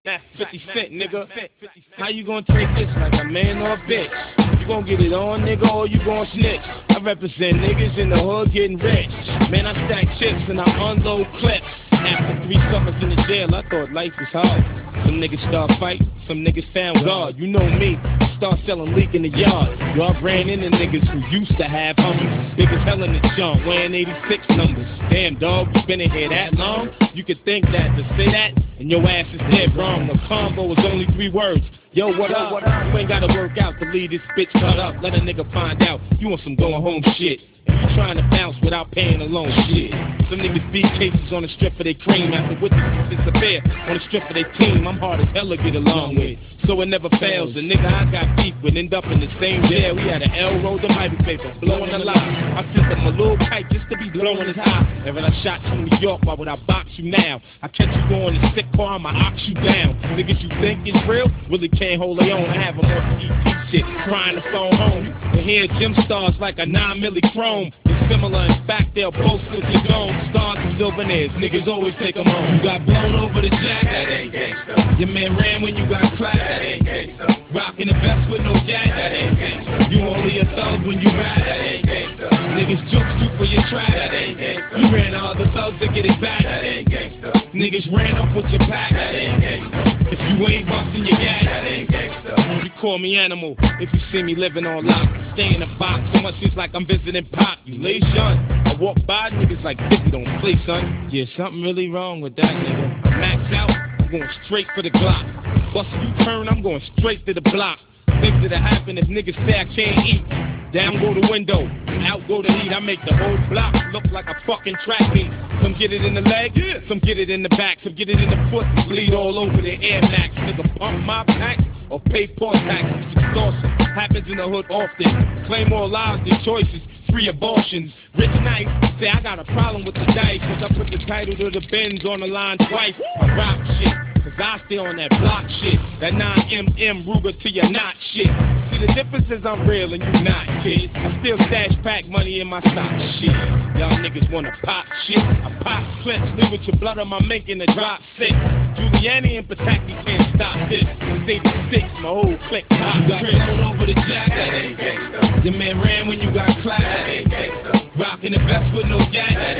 That 50 Cent, nigga. How you gonna take this like a man or a bitch? You gonna get it on, nigga, or you gonna snitch? I represent niggas in the hood getting rich. Man, I stack chips and I unload clips. After 3 summers in the jail, I thought life was hard. Some niggas start fighting, some niggas found God. You know me, I start selling leak in the yard. Y'all ran into niggas who used to have homies. Big as hell in the junk, wearing 86 numbers. Damn, dog, you been in here that long? You could think that to say that, and your ass is dead wrong. The combo was only 3 words. Yo, what up? You ain't gotta work out to leave this bitch cut up. Let a nigga find out you want some going home shit. And you trying to bounce without paying a loan shit. Some niggas beat cases on the strip of their cream after witnesses disappear on the strip of their team. I'm hard as hell to get along with, so it never fails. The nigga I got beef with end up in the same jail. We had an L rolled the Bible paper, blowing a lot. I sent him a little kite just to be blowing his high. And when I shot you in New York, why would I box you now? I catch you going to sick car, I'ma ox you down. Niggas you think is real really can't hold their own. I have them on ET shit, trying to phone home. And here gym stars like a 9 milli chrome. It's similar, in fact, they'll both switch your dome. Stars and Sylvanairs, niggas always take them home. You got blown over the jack, that ain't gangsta. Your man ran when you got clapped, that ain't gangsta. Rockin' the vest with no jack, that ain't gangsta. You only a thug when you rap, that ain't gangsta. Niggas jokes you for your trap, that ain't gangsta. You ran all the thugs to get it back, that ain't gangsta. Niggas ran up with your pack, that ain't gangsta. If you ain't bustin' your gas, that ain't gangsta. You call me animal if you see me living on lock. Stay in a box, so much it's like I'm visiting Pop. You lay shun. I walk by niggas like 50 don't play, son. Yeah, something really wrong with that nigga. Max out, I'm going straight for the Glock. Bust a U-turn, I'm going straight to the block. Things that'll happen if niggas say I can't eat. Down go the window, out go the heat. I make the whole block look like a fucking track meet. Some get it in the leg, some get it in the back, some get it in the foot, bleed all over the Air Max. Nigga pump my pack or pay port tax. It's extortion, happens in the hood often. Claim more lives than choices, free abortions. Rich Knight say I got a problem with the dice, cause I put the title to the Benz on the line twice. I rock shit, cause I stay on that block shit. That 9mm Ruger to your knot shit. See the difference is I'm real and you not, kid. I still stash pack money in my stock shit. Y'all niggas wanna pop shit. I pop clips, leave with your blood on my mink in the drop six. Giuliani and Pataki can't stop this. Stay the six, my whole clique top. You got blown over the jack, that ain't gangsta. Your man ran when you got clapped, that ain't gangsta. Rockin' the vest with no jack, that